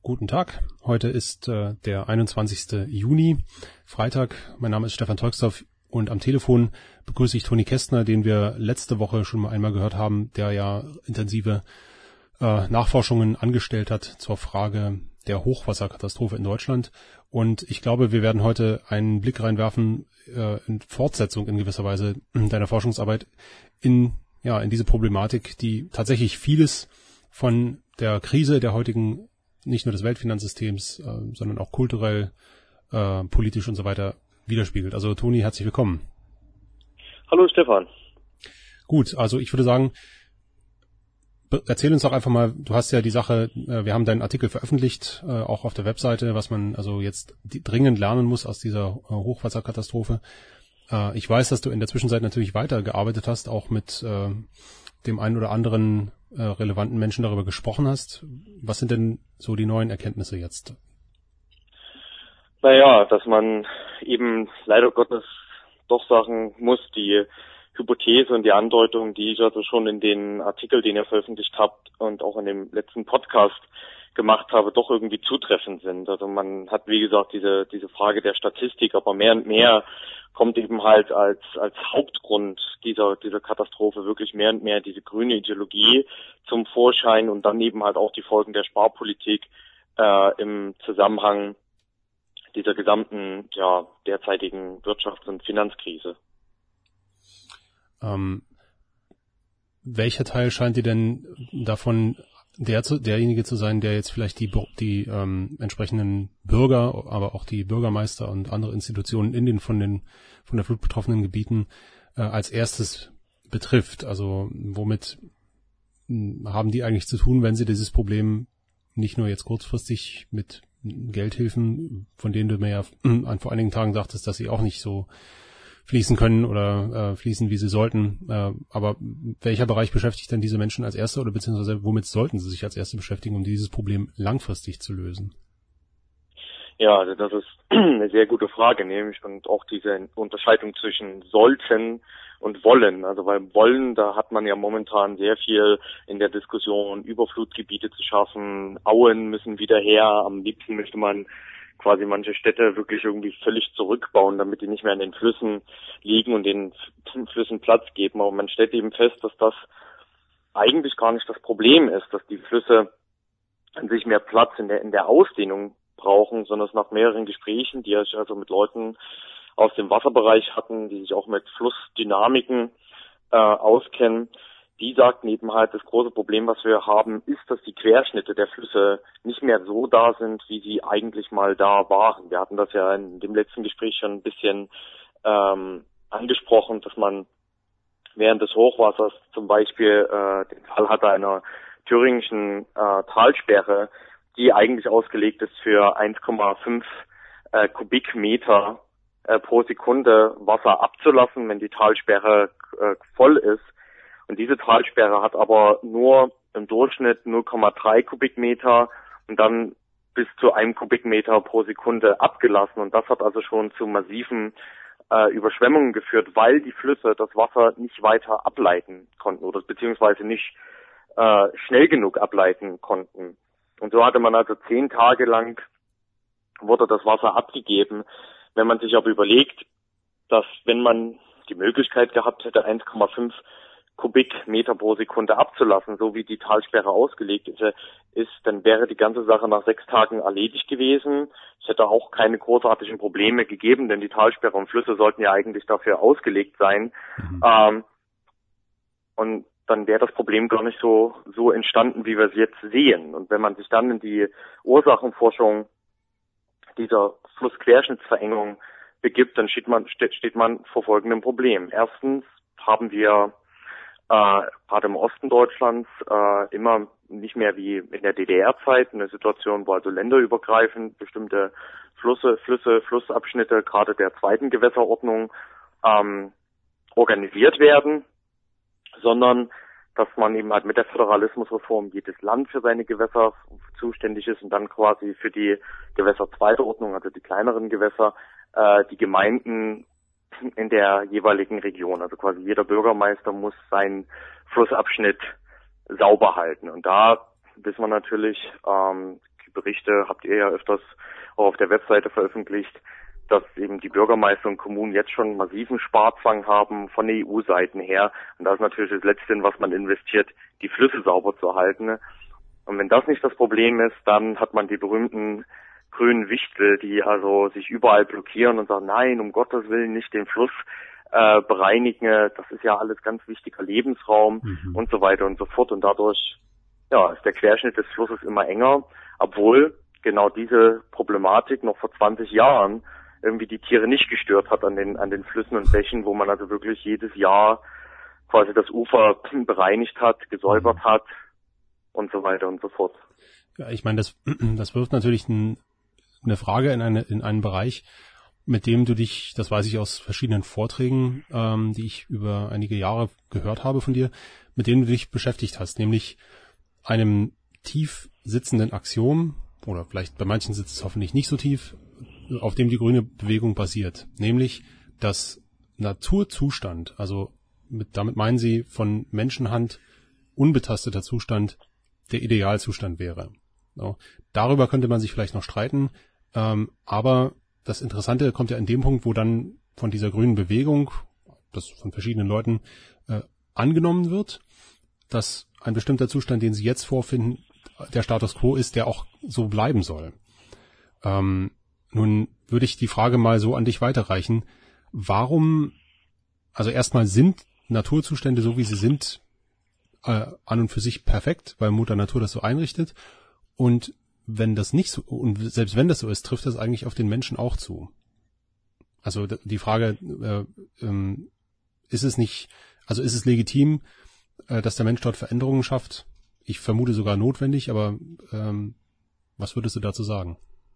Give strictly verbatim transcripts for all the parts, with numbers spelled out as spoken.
Guten Tag. Heute ist äh, der einundzwanzigster Juni, Freitag. Mein Name ist Stefan Tolksdorf und am Telefon begrüße ich Toni Kästner, den wir letzte Woche schon mal einmal gehört haben, der ja intensive äh, Nachforschungen angestellt hat zur Frage der Hochwasserkatastrophe in Deutschland. Und ich glaube, wir werden heute einen Blick reinwerfen äh, in Fortsetzung in gewisser Weise deiner Forschungsarbeit in ja in diese Problematik, die tatsächlich vieles von der Krise der heutigen, nicht nur des Weltfinanzsystems, äh, sondern auch kulturell, äh, politisch und so weiter widerspiegelt. Also Toni, herzlich willkommen. Hallo Stefan. Gut, also ich würde sagen, erzähl uns doch einfach mal, du hast ja die Sache, äh, wir haben deinen Artikel veröffentlicht, äh, auch auf der Webseite, was man also jetzt die, dringend lernen muss aus dieser äh, Hochwasserkatastrophe. Äh, ich weiß, dass du in der Zwischenzeit natürlich weitergearbeitet hast, auch mit äh, dem einen oder anderen äh, relevanten Menschen darüber gesprochen hast. Was sind denn so die neuen Erkenntnisse jetzt? Naja, dass man eben leider Gottes doch sagen muss, die Hypothese und die Andeutung, die ich also schon in den Artikel, den ihr veröffentlicht habt und auch in dem letzten Podcast gemacht habe, doch irgendwie zutreffend sind. Also man hat, wie gesagt, diese diese Frage der Statistik, aber mehr und mehr kommt eben halt als als Hauptgrund dieser dieser Katastrophe wirklich mehr und mehr diese grüne Ideologie zum Vorschein und dann eben halt auch die Folgen der Sparpolitik äh, im Zusammenhang dieser gesamten ja derzeitigen Wirtschafts- und Finanzkrise. Ähm, welcher Teil scheint dir denn davon der zu, derjenige zu sein, der jetzt vielleicht die die ähm, entsprechenden Bürger, aber auch die Bürgermeister und andere Institutionen in den von den von der Flut betroffenen Gebieten äh, als erstes betrifft? Also womit mh, haben die eigentlich zu tun, wenn sie dieses Problem nicht nur jetzt kurzfristig mit Geldhilfen, von denen du mir ja an vor einigen Tagen sagtest, dass sie auch nicht so fließen können oder äh, fließen, wie sie sollten. Äh, aber welcher Bereich beschäftigt denn diese Menschen als Erster oder beziehungsweise womit sollten sie sich als Erste beschäftigen, um dieses Problem langfristig zu lösen? Ja, also das ist eine sehr gute Frage, nämlich und auch diese Unterscheidung zwischen sollten und wollen. Also beim Wollen, da hat man ja momentan sehr viel in der Diskussion, Überflutgebiete zu schaffen, Auen müssen wieder her, am liebsten möchte man quasi manche Städte wirklich irgendwie völlig zurückbauen, damit die nicht mehr an den Flüssen liegen und den Flüssen Platz geben. Aber man stellt eben fest, dass das eigentlich gar nicht das Problem ist, dass die Flüsse an sich mehr Platz in der in der Ausdehnung brauchen, sondern es nach mehreren Gesprächen, die ich also mit Leuten aus dem Wasserbereich hatten, die sich auch mit Flussdynamiken äh, auskennen, die sagten eben halt, das große Problem, was wir haben, ist, dass die Querschnitte der Flüsse nicht mehr so da sind, wie sie eigentlich mal da waren. Wir hatten das ja in dem letzten Gespräch schon ein bisschen ähm, angesprochen, dass man während des Hochwassers zum Beispiel äh, den Fall hatte einer thüringischen äh, Talsperre, die eigentlich ausgelegt ist für eins Komma fünf äh, Kubikmeter äh, pro Sekunde Wasser abzulassen, wenn die Talsperre äh, voll ist. Und diese Talsperre hat aber nur im Durchschnitt null Komma drei Kubikmeter und dann bis zu einem Kubikmeter pro Sekunde abgelassen. Und das hat also schon zu massiven äh, Überschwemmungen geführt, weil die Flüsse das Wasser nicht weiter ableiten konnten oder beziehungsweise nicht äh, schnell genug ableiten konnten. Und so hatte man also zehn Tage lang wurde das Wasser abgegeben. Wenn man sich aber überlegt, dass wenn man die Möglichkeit gehabt hätte, eins Komma fünf Kubikmeter pro Sekunde abzulassen, so wie die Talsperre ausgelegt ist, ist, dann wäre die ganze Sache nach sechs Tagen erledigt gewesen. Es hätte auch keine großartigen Probleme gegeben, denn die Talsperre und Flüsse sollten ja eigentlich dafür ausgelegt sein. Mhm. Ähm, und dann wäre das Problem gar nicht so so entstanden, wie wir es jetzt sehen. Und wenn man sich dann in die Ursachenforschung dieser Flussquerschnittsverengung begibt, dann steht man steht, steht man vor folgendem Problem. Erstens haben wir äh, gerade im Osten Deutschlands äh, immer nicht mehr wie in der D D R-Zeit eine Situation, wo also länderübergreifend bestimmte Flüsse, Flüsse, Flussabschnitte gerade der zweiten Gewässerordnung ähm, organisiert werden, sondern dass man eben halt mit der Föderalismusreform jedes Land für seine Gewässer zuständig ist und dann quasi für die Gewässer zweiter Ordnung, also die kleineren Gewässer, äh, die Gemeinden in der jeweiligen Region. Also quasi jeder Bürgermeister muss seinen Flussabschnitt sauber halten. Und da wissen wir natürlich, ähm, die Berichte habt ihr ja öfters auch auf der Webseite veröffentlicht, dass eben die Bürgermeister und Kommunen jetzt schon massiven Sparzwang haben von der E U-Seiten her. Und das ist natürlich das Letzte, in was man investiert, die Flüsse sauber zu halten. Und wenn das nicht das Problem ist, dann hat man die berühmten grünen Wichtel, die also sich überall blockieren und sagen, nein, um Gottes Willen nicht den Fluss äh, bereinigen. Das ist ja alles ganz wichtiger Lebensraum mhm. und so weiter und so fort. Und dadurch ja, ist der Querschnitt des Flusses immer enger, obwohl genau diese Problematik noch vor zwanzig Jahren irgendwie die Tiere nicht gestört hat an den an den Flüssen und Bächen, wo man also wirklich jedes Jahr quasi das Ufer bereinigt hat, gesäubert mhm. hat und so weiter und so fort. Ja, ich meine, das das wirft natürlich ein, eine Frage in eine in einen Bereich, mit dem du dich, das weiß ich aus verschiedenen Vorträgen, ähm, die ich über einige Jahre gehört habe von dir, mit denen du dich beschäftigt hast, nämlich einem tief sitzenden Axiom, oder vielleicht bei manchen sitzt es hoffentlich nicht so tief, auf dem die grüne Bewegung basiert, nämlich dass Naturzustand, also mit, damit meinen sie von Menschenhand unbetasteter Zustand, der Idealzustand wäre. So, darüber könnte man sich vielleicht noch streiten, ähm, aber das Interessante kommt ja in dem Punkt, wo dann von dieser grünen Bewegung, das von verschiedenen Leuten äh, angenommen wird, dass ein bestimmter Zustand, den sie jetzt vorfinden, der Status quo ist, der auch so bleiben soll. Ähm, Nun würde ich die Frage mal so an dich weiterreichen. Warum, also erstmal sind Naturzustände, so wie sie sind, äh, an und für sich perfekt, weil Mutter Natur das so einrichtet. Und wenn das nicht so, und selbst wenn das so ist, trifft das eigentlich auf den Menschen auch zu. Also die Frage, äh, ähm, ist es nicht, also ist es legitim, äh, dass der Mensch dort Veränderungen schafft? Ich vermute sogar notwendig, aber ähm, was würdest du dazu sagen?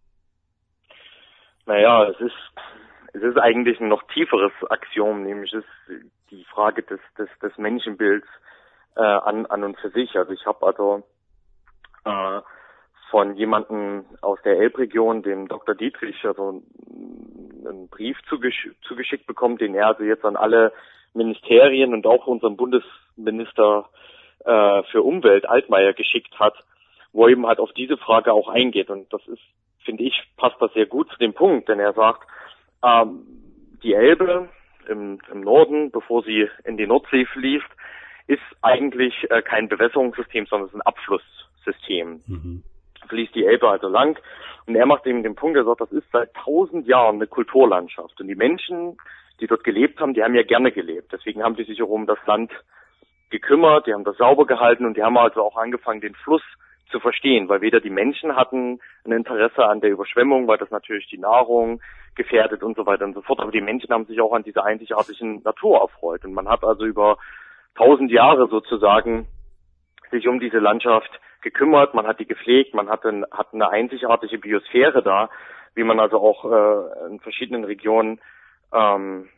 Naja, es ist, es ist eigentlich ein noch tieferes Axiom, nämlich ist die Frage des, des, des Menschenbilds äh, an, an und für sich. Also ich habe also äh, von jemandem aus der Elbregion, dem Doktor Dietrich, also einen Brief zugesch- zugeschickt bekommen, den er also jetzt an alle Ministerien und auch unseren Bundesminister äh, für Umwelt, Altmaier, geschickt hat, wo eben halt auf diese Frage auch eingeht. Und das ist, finde ich, passt das sehr gut zu dem Punkt, denn er sagt, ähm, die Elbe im, im Norden, bevor sie in die Nordsee fließt, ist eigentlich äh, kein Bewässerungssystem, sondern es ist ein Abflusssystem. Mhm. Fließt die Elbe also lang. Und er macht eben den Punkt, er sagt, das ist seit tausend Jahren eine Kulturlandschaft. Und die Menschen, die dort gelebt haben, die haben ja gerne gelebt. Deswegen haben die sich auch um das Land gekümmert, die haben das sauber gehalten und die haben also auch angefangen, den Fluss zu verstehen, weil weder die Menschen hatten ein Interesse an der Überschwemmung, weil das natürlich die Nahrung gefährdet und so weiter und so fort, aber die Menschen haben sich auch an dieser einzigartigen Natur erfreut. Und man hat also über tausend Jahre sozusagen sich um diese Landschaft gekümmert, man hat die gepflegt, man hat, ein, hat eine einzigartige Biosphäre da, wie man also auch äh, in verschiedenen Regionen ähm,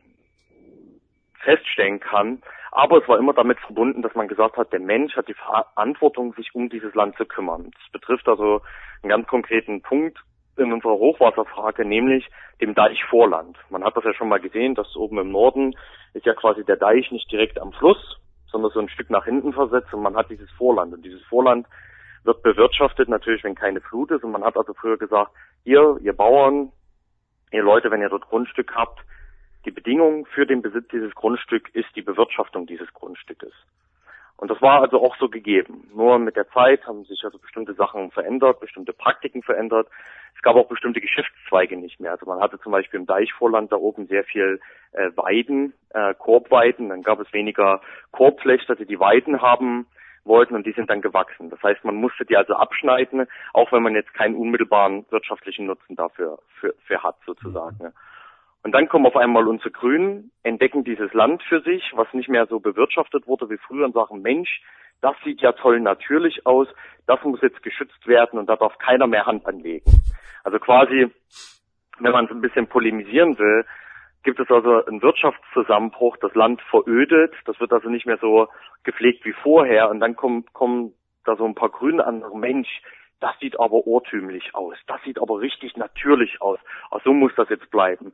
feststellen kann. Aber es war immer damit verbunden, dass man gesagt hat, der Mensch hat die Verantwortung, sich um dieses Land zu kümmern. Das betrifft also einen ganz konkreten Punkt in unserer Hochwasserfrage, nämlich dem Deichvorland. Man hat das ja schon mal gesehen, dass oben im Norden ist ja quasi der Deich nicht direkt am Fluss, sondern so ein Stück nach hinten versetzt und man hat dieses Vorland. Und dieses Vorland wird bewirtschaftet natürlich, wenn keine Flut ist. Und man hat also früher gesagt, ihr, ihr Bauern, ihr Leute, wenn ihr dort Grundstück habt, die Bedingung für den Besitz dieses Grundstücks ist die Bewirtschaftung dieses Grundstückes. Und das war also auch so gegeben. Nur mit der Zeit haben sich also bestimmte Sachen verändert, bestimmte Praktiken verändert. Es gab auch bestimmte Geschäftszweige nicht mehr. Also man hatte zum Beispiel im Deichvorland da oben sehr viel äh, Weiden, äh, Korbweiden. Dann gab es weniger Korbflechter, die die Weiden haben wollten und die sind dann gewachsen. Das heißt, man musste die also abschneiden, auch wenn man jetzt keinen unmittelbaren wirtschaftlichen Nutzen dafür für, für hat sozusagen. Mhm. Und dann kommen auf einmal unsere Grünen, entdecken dieses Land für sich, was nicht mehr so bewirtschaftet wurde wie früher und sagen, Mensch, das sieht ja toll natürlich aus, das muss jetzt geschützt werden und da darf keiner mehr Hand anlegen. Also quasi, wenn man es ein bisschen polemisieren will, gibt es also einen Wirtschaftszusammenbruch, das Land verödet, das wird also nicht mehr so gepflegt wie vorher und dann kommen, kommen da so ein paar Grüne an, Mensch, das sieht aber urtümlich aus, das sieht aber richtig natürlich aus, ach, so muss das jetzt bleiben.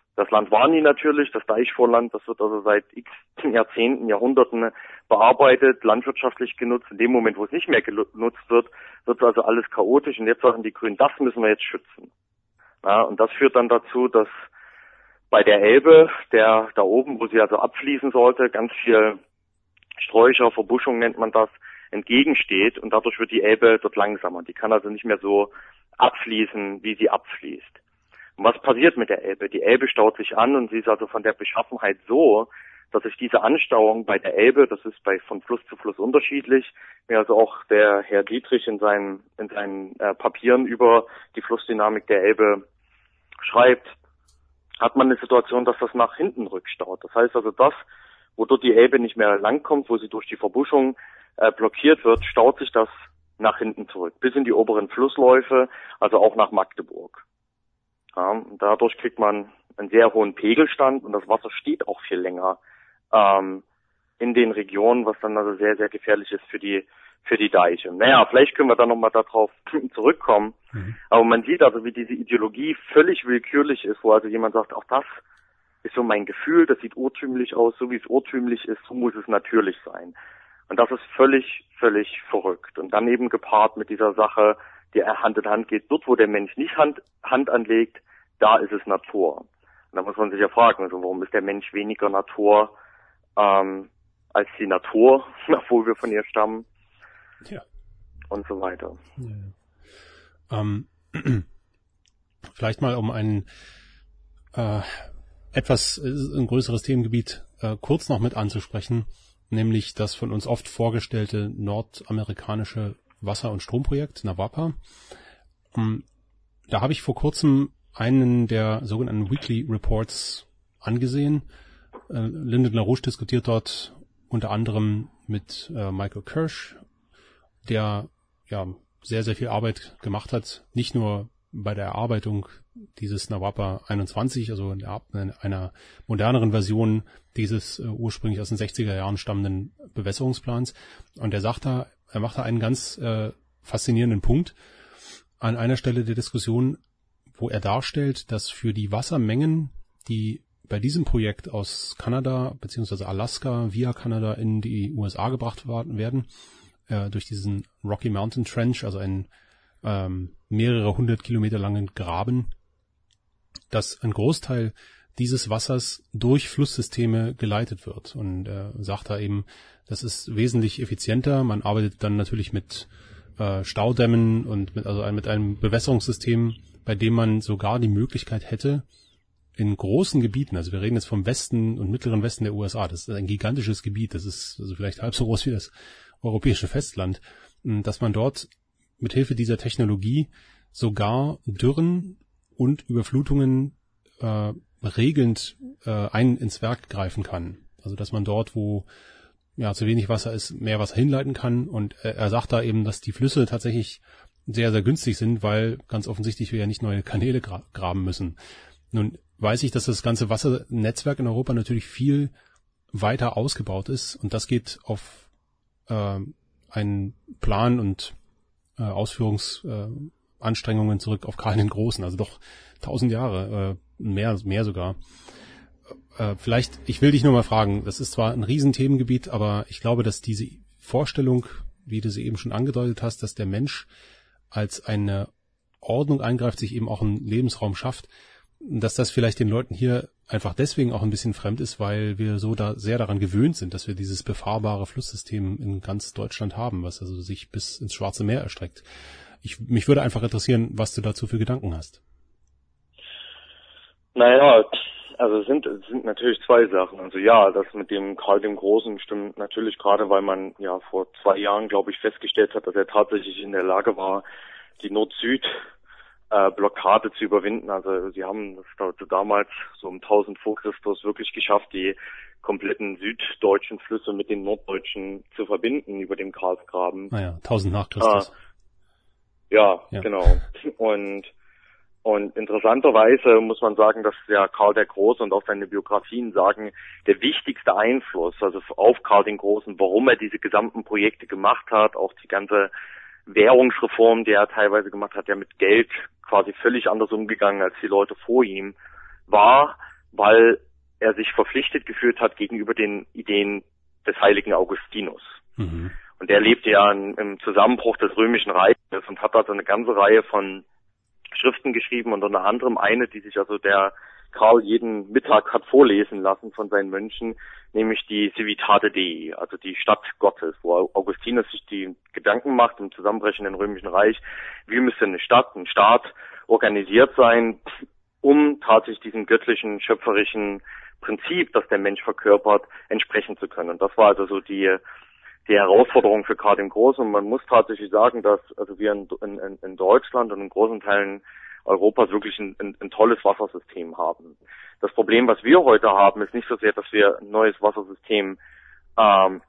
Das Land Warni natürlich, das Deichvorland, das wird also seit x Jahrzehnten, Jahrhunderten bearbeitet, landwirtschaftlich genutzt. In dem Moment, wo es nicht mehr genutzt wird, wird also alles chaotisch. Und jetzt sagen die Grünen, das müssen wir jetzt schützen. Ja, und das führt dann dazu, dass bei der Elbe, der da oben, wo sie also abfließen sollte, ganz viel Sträucher, Verbuschung nennt man das, entgegensteht. Und dadurch wird die Elbe dort langsamer. Die kann also nicht mehr so abfließen, wie sie abfließt. Und was passiert mit der Elbe? Die Elbe staut sich an und sie ist also von der Beschaffenheit so, dass sich diese Anstauung bei der Elbe, das ist bei von Fluss zu Fluss unterschiedlich, wie also auch der Herr Dietrich in seinen, in seinen äh, Papieren über die Flussdynamik der Elbe schreibt, hat man eine Situation, dass das nach hinten rückstaut. Das heißt also, das, wo dort die Elbe nicht mehr langkommt, wo sie durch die Verbuschung äh, blockiert wird, staut sich das nach hinten zurück, bis in die oberen Flussläufe, also auch nach Magdeburg. Ja, und dadurch kriegt man einen sehr hohen Pegelstand und das Wasser steht auch viel länger ähm, in den Regionen, was dann also sehr, sehr gefährlich ist für die für die Deiche. Naja, vielleicht können wir dann nochmal darauf zurückkommen. Mhm. Aber man sieht also, wie diese Ideologie völlig willkürlich ist, wo also jemand sagt, auch das ist so mein Gefühl, das sieht urtümlich aus, so wie es urtümlich ist, so muss es natürlich sein. Und das ist völlig, völlig verrückt. Und dann eben gepaart mit dieser Sache, die Hand in Hand geht, dort wo der Mensch nicht Hand, Hand anlegt, da ist es Natur. Und da muss man sich ja fragen, also warum ist der Mensch weniger Natur ähm, als die Natur, obwohl wir von ihr stammen, ja, und so weiter. Ja, ja. Ähm, vielleicht mal um ein äh, etwas ein größeres Themengebiet äh, kurz noch mit anzusprechen, nämlich das von uns oft vorgestellte nordamerikanische Wasser- und Stromprojekt NAWAPA. Um, da habe ich vor kurzem einen der sogenannten Weekly Reports angesehen. Äh, Lyndon LaRouche diskutiert dort unter anderem mit äh, Michael Kirsch, der ja sehr, sehr viel Arbeit gemacht hat, nicht nur bei der Erarbeitung dieses NAWAPA einundzwanzig, also in der, in einer moderneren Version dieses äh, ursprünglich aus den sechziger Jahren stammenden Bewässerungsplans. Und er sagt da, er macht da einen ganz äh, faszinierenden Punkt an einer Stelle der Diskussion, wo er darstellt, dass für die Wassermengen, die bei diesem Projekt aus Kanada bzw. Alaska via Kanada in die U S A gebracht werden, äh, durch diesen Rocky Mountain Trench, also einen ähm, mehrere hundert Kilometer langen Graben, dass ein Großteil dieses Wassers durch Flusssysteme geleitet wird. Und er äh, sagt da eben, das ist wesentlich effizienter. Man arbeitet dann natürlich mit äh, Staudämmen und mit, also mit einem Bewässerungssystem, bei dem man sogar die Möglichkeit hätte, in großen Gebieten, also wir reden jetzt vom Westen und mittleren Westen der U S A, das ist ein gigantisches Gebiet, das ist also vielleicht halb so groß wie das europäische Festland, dass man dort mit Hilfe dieser Technologie sogar Dürren und Überflutungen äh, regelnd äh, ein ins Werk greifen kann. Also dass man dort, wo ja zu wenig Wasser ist, mehr Wasser hinleiten kann. Und er, er sagt da eben, dass die Flüsse tatsächlich sehr, sehr günstig sind, weil ganz offensichtlich wir ja nicht neue Kanäle gra- graben müssen. Nun weiß ich, dass das ganze Wassernetzwerk in Europa natürlich viel weiter ausgebaut ist und das geht auf äh, einen Plan und äh, Ausführungsanstrengungen äh, zurück auf Karl den Großen, also doch tausend Jahre, äh, mehr, mehr sogar. Äh, vielleicht, ich will dich nur mal fragen, das ist zwar ein Riesenthemengebiet, aber ich glaube, dass diese Vorstellung, wie du sie eben schon angedeutet hast, dass der Mensch als eine Ordnung eingreift, sich eben auch einen Lebensraum schafft, dass das vielleicht den Leuten hier einfach deswegen auch ein bisschen fremd ist, weil wir so da sehr daran gewöhnt sind, dass wir dieses befahrbare Flusssystem in ganz Deutschland haben, was also sich bis ins Schwarze Meer erstreckt. Ich, mich würde einfach interessieren, was du dazu für Gedanken hast. Naja, also es sind, es sind natürlich zwei Sachen. Also ja, das mit dem Karl dem Großen stimmt natürlich, gerade weil man ja vor zwei Jahren, glaube ich, festgestellt hat, dass er tatsächlich in der Lage war, die Nord-Süd Äh, Blockade zu überwinden. Also sie haben das damals so um tausend vor Christus wirklich geschafft, die kompletten süddeutschen Flüsse mit den norddeutschen zu verbinden über den Karlsgraben. Naja, tausend nach Christus. Äh, ja, ja, genau. Und und interessanterweise muss man sagen, dass ja Karl der Große und auch seine Biografien sagen, der wichtigste Einfluss, also auf Karl den Großen, warum er diese gesamten Projekte gemacht hat, auch die ganze Währungsreform, die er teilweise gemacht hat, ja mit Geld quasi völlig anders umgegangen als die Leute vor ihm, war, weil er sich verpflichtet gefühlt hat gegenüber den Ideen des heiligen Augustinus. Mhm. Und der lebte ja im Zusammenbruch des Römischen Reiches und hat also eine ganze Reihe von Schriften geschrieben und unter anderem eine, die sich also der Karl jeden Mittag hat vorlesen lassen von seinen Mönchen, nämlich die Civitate Dei, also die Stadt Gottes, wo Augustinus sich die Gedanken macht im zusammenbrechenden Römischen Reich, wie müsste eine Stadt, ein Staat organisiert sein, um tatsächlich diesem göttlichen, schöpferischen Prinzip, das der Mensch verkörpert, entsprechen zu können. Und das war also so die die Herausforderung für Karl den Großen. Und man muss tatsächlich sagen, dass also wir in, in, in Deutschland und in großen Teilen Europas wirklich ein, ein, ein tolles Wassersystem haben. Das Problem, was wir heute haben, ist nicht so sehr, dass wir ein neues Wassersystem ähm,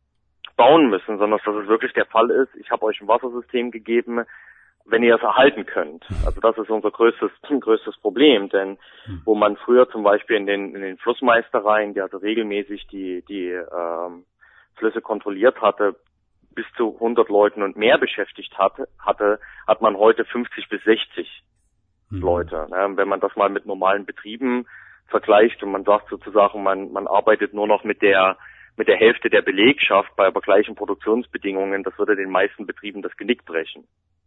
bauen müssen, sondern dass es wirklich der Fall ist. Ich habe euch ein Wassersystem gegeben, wenn ihr es erhalten könnt. Also das ist unser größtes größtes Problem, denn wo man früher zum Beispiel in den in den Flussmeistereien, die also regelmäßig die die ähm, Flüsse kontrolliert hatte, bis zu hundert Leuten und mehr beschäftigt hatte, hatte, hat man heute fünfzig bis sechzig mhm. Leute. Ne? Wenn man das mal mit normalen Betrieben vergleicht und man sagt sozusagen, man man arbeitet nur noch mit der mit der Hälfte der Belegschaft bei aber gleichen Produktionsbedingungen, das würde den meisten Betrieben das Genick brechen.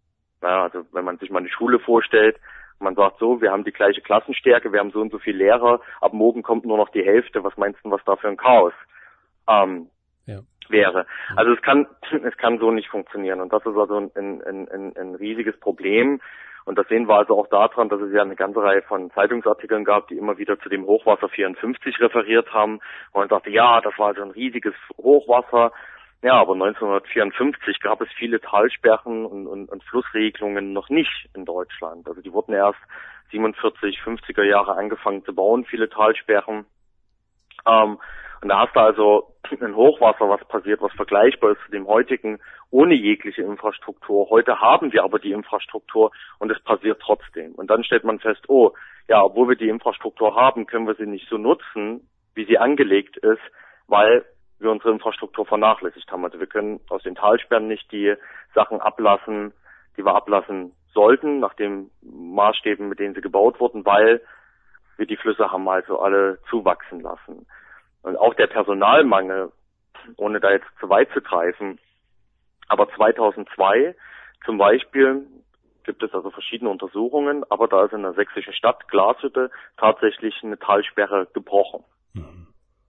Ja, also wenn man sich mal eine Schule vorstellt, man sagt so, wir haben die gleiche Klassenstärke, wir haben so und so viele Lehrer, ab morgen kommt nur noch die Hälfte, was meinst du, was da für ein Chaos ähm, ja. wäre? Also es kann es kann so nicht funktionieren und das ist also ein, ein, ein, ein riesiges Problem und das sehen wir also auch daran, dass es ja eine ganze Reihe von Zeitungsartikeln gab, die immer wieder zu dem Hochwasser vierundfünfzig referiert haben und man sagte, ja, das war also ein riesiges Hochwasser. Ja, aber neunzehnhundertvierundfünfzig gab es viele Talsperren und, und, und Flussregelungen noch nicht in Deutschland. Also die wurden erst siebenundvierzig, fünfziger Jahre angefangen zu bauen, viele Talsperren. Ähm, und da hast du also ein Hochwasser, was passiert, was vergleichbar ist zu dem heutigen, ohne jegliche Infrastruktur. Heute haben wir aber die Infrastruktur und es passiert trotzdem. Und dann stellt man fest, oh, ja, obwohl wir die Infrastruktur haben, können wir sie nicht so nutzen, wie sie angelegt ist, weil wir unsere Infrastruktur vernachlässigt haben. Also wir können aus den Talsperren nicht die Sachen ablassen, die wir ablassen sollten, nach den Maßstäben, mit denen sie gebaut wurden, weil wir die Flüsse haben also alle zuwachsen lassen. Und auch der Personalmangel, ohne da jetzt zu weit zu greifen, aber zweitausendzwei zum Beispiel gibt es also verschiedene Untersuchungen, aber da ist in der sächsischen Stadt Glashütte tatsächlich eine Talsperre gebrochen. Mhm.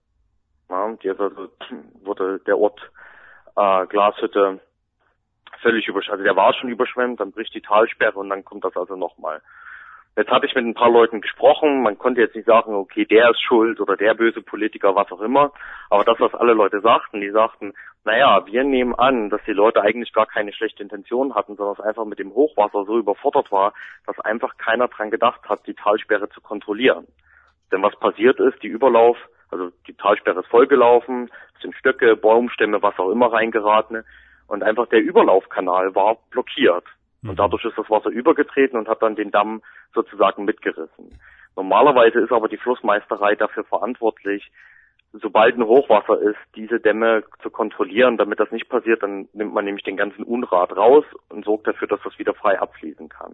Ja, die ist also, wurde der Ort äh, Glashütte völlig überschwemmt, also der war schon überschwemmt, dann bricht die Talsperre und dann kommt das also nochmal. Jetzt habe ich mit ein paar Leuten gesprochen, man konnte jetzt nicht sagen, okay, der ist schuld oder der böse Politiker, was auch immer, aber das, was alle Leute sagten, die sagten, naja, wir nehmen an, dass die Leute eigentlich gar keine schlechte Intention hatten, sondern es einfach mit dem Hochwasser so überfordert war, dass einfach keiner dran gedacht hat, die Talsperre zu kontrollieren. Denn was passiert ist, die Überlauf, also die Talsperre ist vollgelaufen, es sind Stöcke, Baumstämme, was auch immer reingeraten und einfach der Überlaufkanal war blockiert. Und dadurch ist das Wasser übergetreten und hat dann den Damm sozusagen mitgerissen. Normalerweise ist aber die Flussmeisterei dafür verantwortlich, sobald ein Hochwasser ist, diese Dämme zu kontrollieren. Damit das nicht passiert, dann nimmt man nämlich den ganzen Unrat raus und sorgt dafür, dass das wieder frei abfließen kann.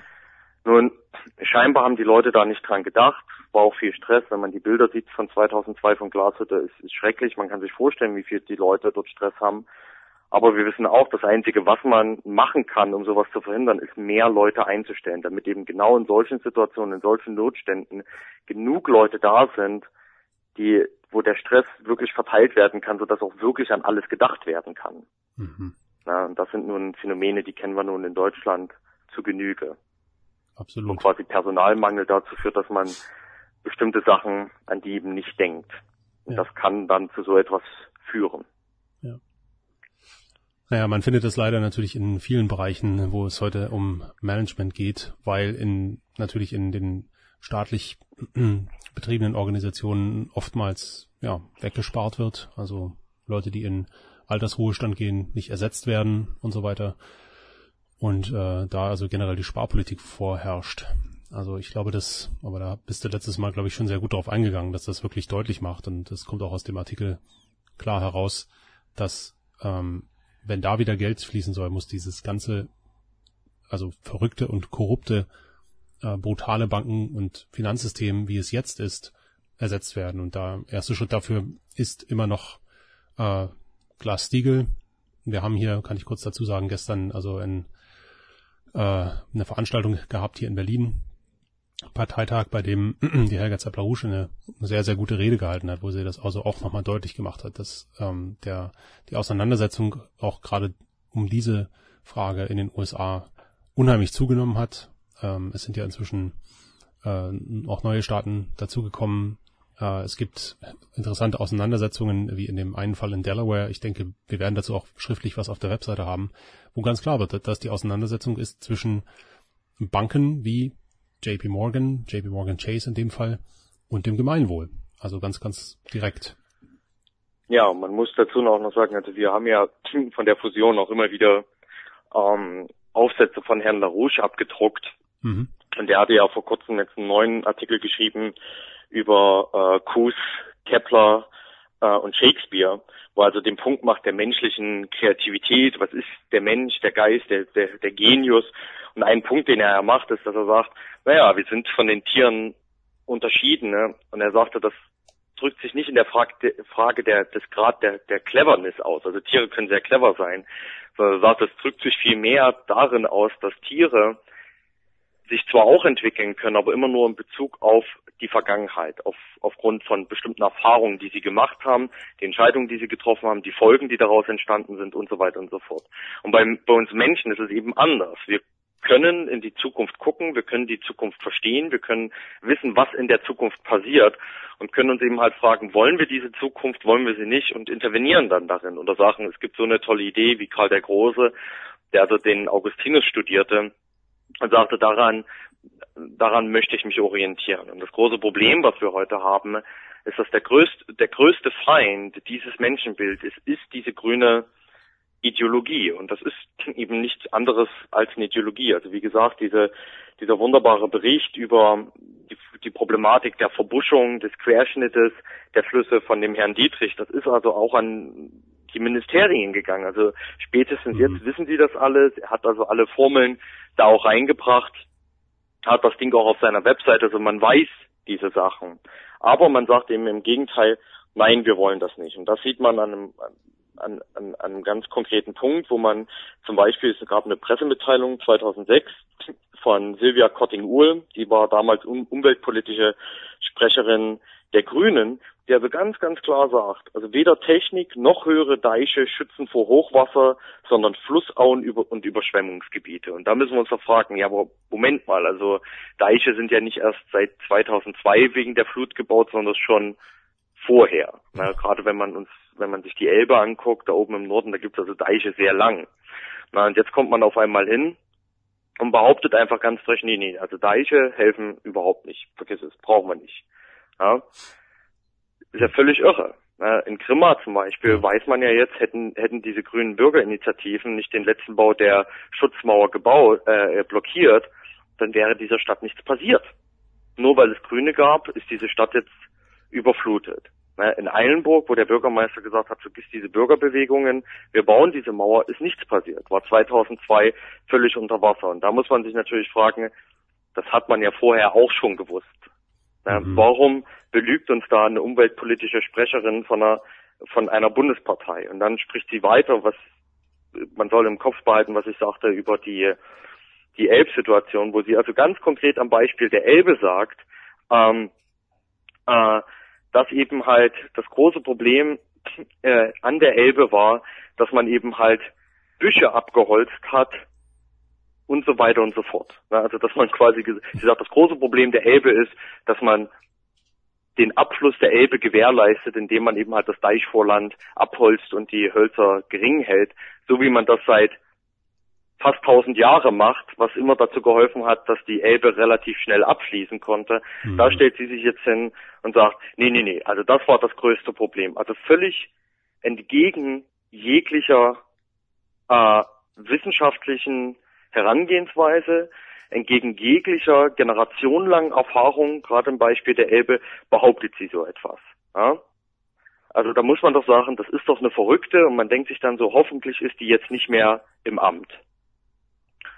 Nun, scheinbar haben die Leute da nicht dran gedacht. War auch viel Stress. Wenn man die Bilder sieht von zweitausendzwei von Glashütte, ist, ist schrecklich. Man kann sich vorstellen, wie viel die Leute dort Stress haben. Aber wir wissen auch, das Einzige, was man machen kann, um sowas zu verhindern, ist mehr Leute einzustellen, damit eben genau in solchen Situationen, in solchen Notständen genug Leute da sind, die, wo der Stress wirklich verteilt werden kann, sodass auch wirklich an alles gedacht werden kann. Mhm. Na, und das sind nun Phänomene, die kennen wir nun in Deutschland zu Genüge. Absolut. Und quasi Personalmangel dazu führt, dass man bestimmte Sachen, an die eben nicht denkt. Und ja. Das kann dann zu so etwas führen. Ja. Naja, man findet das leider natürlich in vielen Bereichen, wo es heute um Management geht, weil in natürlich in den staatlich betriebenen Organisationen oftmals ja weggespart wird. Also Leute, die in Altersruhestand gehen, nicht ersetzt werden und so weiter. Und äh, da also generell die Sparpolitik vorherrscht. Also ich glaube, das, aber da bist du letztes Mal, glaube ich, schon sehr gut darauf eingegangen, dass das wirklich deutlich macht. Und das kommt auch aus dem Artikel klar heraus, dass ähm, wenn da wieder Geld fließen soll, muss dieses ganze, also verrückte und korrupte, äh, brutale Banken- und Finanzsystem, wie es jetzt ist, ersetzt werden. Und der erste Schritt dafür ist immer noch äh, Glass-Steagall. Wir haben hier, kann ich kurz dazu sagen, gestern also ein, äh, eine Veranstaltung gehabt hier in Berlin, Parteitag, bei dem die Helga Zappler-Rouge eine sehr, sehr gute Rede gehalten hat, wo sie das also auch nochmal deutlich gemacht hat, dass ähm, der die Auseinandersetzung auch gerade um diese Frage in den U S A unheimlich zugenommen hat. Ähm, es sind ja inzwischen äh, auch neue Staaten dazugekommen. Äh, es gibt interessante Auseinandersetzungen, wie in dem einen Fall in Delaware. Ich denke, wir werden dazu auch schriftlich was auf der Webseite haben, wo ganz klar wird, dass die Auseinandersetzung ist zwischen Banken wie J P Morgan, J P Morgan Chase in dem Fall, und dem Gemeinwohl. Also ganz, ganz direkt. Ja, man muss dazu auch noch sagen, also wir haben ja von der Fusion auch immer wieder ähm, Aufsätze von Herrn LaRouche abgedruckt. Mhm. Und der hatte ja vor kurzem jetzt einen neuen Artikel geschrieben über äh, Coase, Kepler äh, und Shakespeare, wo also den Punkt macht der menschlichen Kreativität, was ist der Mensch, der Geist, der, der, der Genius. Und ein Punkt, den er macht, ist, dass er sagt, naja, wir sind von den Tieren unterschieden. Ne? Und er sagte, das drückt sich nicht in der Frage, Frage der, des Grad der, der Cleverness aus. Also Tiere können sehr clever sein. Sondern er sagt, das drückt sich viel mehr darin aus, dass Tiere sich zwar auch entwickeln können, aber immer nur in Bezug auf die Vergangenheit, auf, aufgrund von bestimmten Erfahrungen, die sie gemacht haben, die Entscheidungen, die sie getroffen haben, die Folgen, die daraus entstanden sind und so weiter und so fort. Und bei, bei uns Menschen ist es eben anders. Wir können in die Zukunft gucken, wir können die Zukunft verstehen, wir können wissen, was in der Zukunft passiert und können uns eben halt fragen, wollen wir diese Zukunft, wollen wir sie nicht, und intervenieren dann darin oder sagen, es gibt so eine tolle Idee wie Karl der Große, der also den Augustinus studierte und sagte, daran, daran möchte ich mich orientieren. Und das große Problem, was wir heute haben, ist, dass der größte, der größte Feind dieses Menschenbilds ist, ist diese grüne Ideologie. Und das ist eben nichts anderes als eine Ideologie. Also wie gesagt, diese, dieser wunderbare Bericht über die, die Problematik der Verbuschung, des Querschnittes der Flüsse von dem Herrn Dietrich, das ist also auch an die Ministerien gegangen. Also spätestens mhm. jetzt wissen sie das alles. Er hat also alle Formeln da auch reingebracht, hat das Ding auch auf seiner Webseite. Also man weiß diese Sachen. Aber man sagt eben im Gegenteil, nein, wir wollen das nicht. Und das sieht man an einem An, an, an einem ganz konkreten Punkt, wo man zum Beispiel, es gab eine Pressemitteilung zweitausendsechs von Silvia Kotting-Uhl, die war damals um, umweltpolitische Sprecherin der Grünen, die also ganz, ganz klar sagt, also weder Technik noch höhere Deiche schützen vor Hochwasser, sondern Flussauen über, und Überschwemmungsgebiete. Und da müssen wir uns doch fragen, ja, aber Moment mal, also Deiche sind ja nicht erst seit zweitausendzwei wegen der Flut gebaut, sondern schon vorher. Na, gerade wenn man uns, wenn man sich die Elbe anguckt, da oben im Norden, da gibt es also Deiche sehr lang. Na, und jetzt kommt man auf einmal hin und behauptet einfach ganz frech, nee, nee, also Deiche helfen überhaupt nicht. Vergiss es, brauchen wir nicht. Ja, ist ja völlig irre. Na, in Grimma zum Beispiel weiß man ja jetzt, hätten, hätten diese grünen Bürgerinitiativen nicht den letzten Bau der Schutzmauer gebaut, äh, blockiert, dann wäre dieser Stadt nichts passiert. Nur weil es Grüne gab, ist diese Stadt jetzt überflutet. In Eilenburg, wo der Bürgermeister gesagt hat, vergiss diese Bürgerbewegungen, wir bauen diese Mauer, ist nichts passiert. War zweitausendzwei völlig unter Wasser. Und da muss man sich natürlich fragen, das hat man ja vorher auch schon gewusst. Mhm. Warum belügt uns da eine umweltpolitische Sprecherin von einer, von einer Bundespartei? Und dann spricht sie weiter, was man soll im Kopf behalten, was ich sagte über die, die Elbsituation, wo sie also ganz konkret am Beispiel der Elbe sagt, ähm, äh, dass eben halt das große Problem äh, an der Elbe war, dass man eben halt Büsche abgeholzt hat und so weiter und so fort. Ja, also dass man quasi, sie sagt, das große Problem der Elbe ist, dass man den Abfluss der Elbe gewährleistet, indem man eben halt das Deichvorland abholzt und die Hölzer gering hält, so wie man das seit fast tausend Jahre macht, was immer dazu geholfen hat, dass die Elbe relativ schnell abfließen konnte. Mhm. Da stellt sie sich jetzt hin und sagt, nee, nee, nee, also das war das größte Problem. Also völlig entgegen jeglicher äh, wissenschaftlichen Herangehensweise, entgegen jeglicher generationenlangen Erfahrung, gerade im Beispiel der Elbe, behauptet sie so etwas. Ja? Also da muss man doch sagen, das ist doch eine Verrückte, und man denkt sich dann so, hoffentlich ist die jetzt nicht mehr im Amt.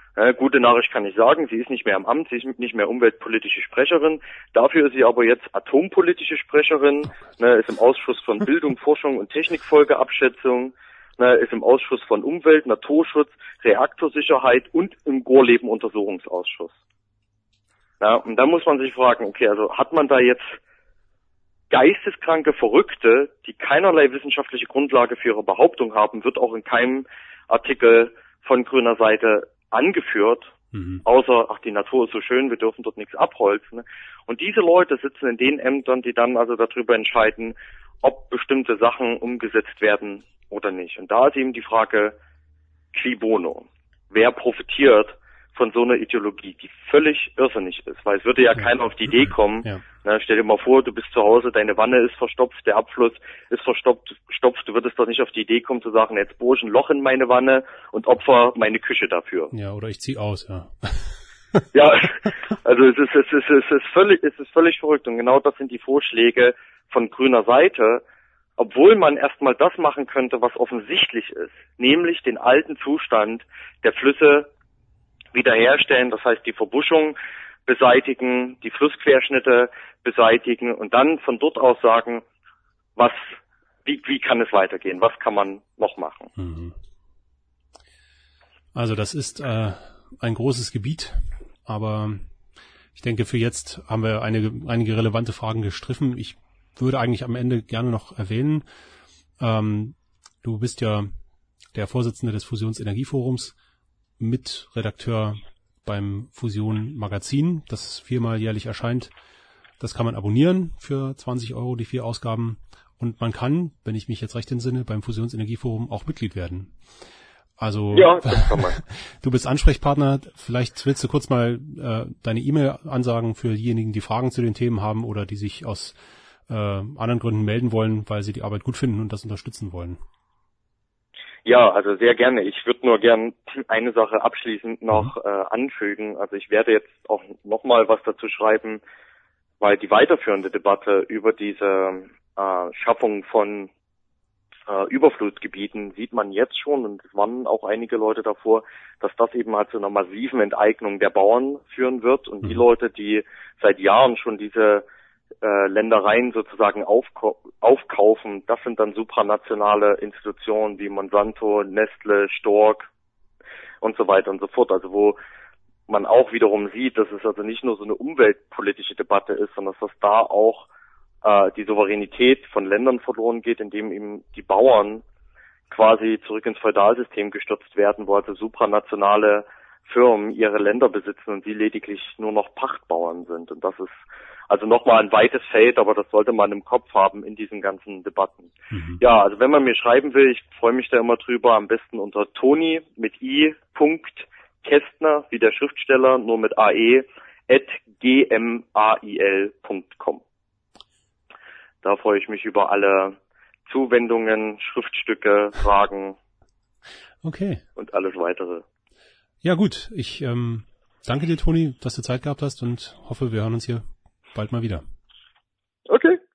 Ja, gute Nachricht kann ich sagen, sie ist nicht mehr im Amt, sie ist nicht mehr umweltpolitische Sprecherin. Dafür ist sie aber jetzt atompolitische Sprecherin, ne, ist im Ausschuss von Bildung, Forschung und Technikfolgeabschätzung, ne, ist im Ausschuss von Umwelt, Naturschutz, Reaktorsicherheit und im Gorleben-Untersuchungsausschuss. Ja, und da muss man sich fragen, okay, also hat man da jetzt geisteskranke Verrückte, die keinerlei wissenschaftliche Grundlage für ihre Behauptung haben, wird auch in keinem Artikel von grüner Seite angeführt, mhm. außer, ach, die Natur ist so schön, wir dürfen dort nichts abholzen. Und diese Leute sitzen in den Ämtern, die dann also darüber entscheiden, ob bestimmte Sachen umgesetzt werden oder nicht. Und da ist eben die Frage, qui bono? Wer profitiert von so einer Ideologie, die völlig irrsinnig ist? Weil es würde ja, ja. keiner auf die Idee kommen. Ja. Na, stell dir mal vor, du bist zu Hause, deine Wanne ist verstopft, der Abfluss ist verstopft, stopft, du würdest doch nicht auf die Idee kommen zu sagen, jetzt bohre ich ein Loch in meine Wanne und opfer meine Küche dafür. Ja, oder ich zieh aus, ja. Ja, also es ist, es ist, es ist völlig, es ist völlig verrückt und genau das sind die Vorschläge von grüner Seite, obwohl man erstmal das machen könnte, was offensichtlich ist, nämlich den alten Zustand der Flüsse wiederherstellen, das heißt die Verbuschung beseitigen, die Flussquerschnitte beseitigen und dann von dort aus sagen, was, wie, wie kann es weitergehen, was kann man noch machen. Mhm. Also das ist äh, ein großes Gebiet, aber ich denke, für jetzt haben wir einige, einige relevante Fragen gestriffen. Ich würde eigentlich am Ende gerne noch erwähnen, ähm, du bist ja der Vorsitzende des Fusionsenergieforums, Mitredakteur beim Fusion Magazin, das viermal jährlich erscheint. Das kann man abonnieren für zwanzig Euro, die vier Ausgaben. Und man kann, wenn ich mich jetzt recht entsinne, beim Fusionsenergieforum auch Mitglied werden. Also ja, das kann man. Du bist Ansprechpartner. Vielleicht willst du kurz mal äh, deine E-Mail ansagen für diejenigen, die Fragen zu den Themen haben oder die sich aus äh, anderen Gründen melden wollen, weil sie die Arbeit gut finden und das unterstützen wollen. Ja, also sehr gerne. Ich würde nur gern eine Sache abschließend noch mhm. äh, anfügen. Also ich werde jetzt auch nochmal was dazu schreiben, weil die weiterführende Debatte über diese äh, Schaffung von äh, Überflutgebieten sieht man jetzt schon, und es waren auch einige Leute davor, dass das eben halt zu einer massiven Enteignung der Bauern führen wird. Und mhm. die Leute, die seit Jahren schon diese Äh, Ländereien sozusagen aufko- aufkaufen, das sind dann supranationale Institutionen wie Monsanto, Nestle, Stork und so weiter und so fort. Also wo man auch wiederum sieht, dass es also nicht nur so eine umweltpolitische Debatte ist, sondern dass das da auch äh, die Souveränität von Ländern verloren geht, indem eben die Bauern quasi zurück ins Feudalsystem gestürzt werden, wo also supranationale Firmen ihre Länder besitzen und sie lediglich nur noch Pachtbauern sind. Und das ist also nochmal ein weites Feld, aber das sollte man im Kopf haben in diesen ganzen Debatten. Mhm. Ja, also wenn man mir schreiben will, ich freue mich da immer drüber, am besten unter Toni mit i, Punkt, Kästner, wie der Schriftsteller, nur mit ae, at gmail punkt com. Da freue ich mich über alle Zuwendungen, Schriftstücke, Fragen okay. und alles weitere. Ja gut, ich ähm, danke dir, Toni, dass du Zeit gehabt hast und hoffe, wir hören uns hier bald mal wieder. Okay.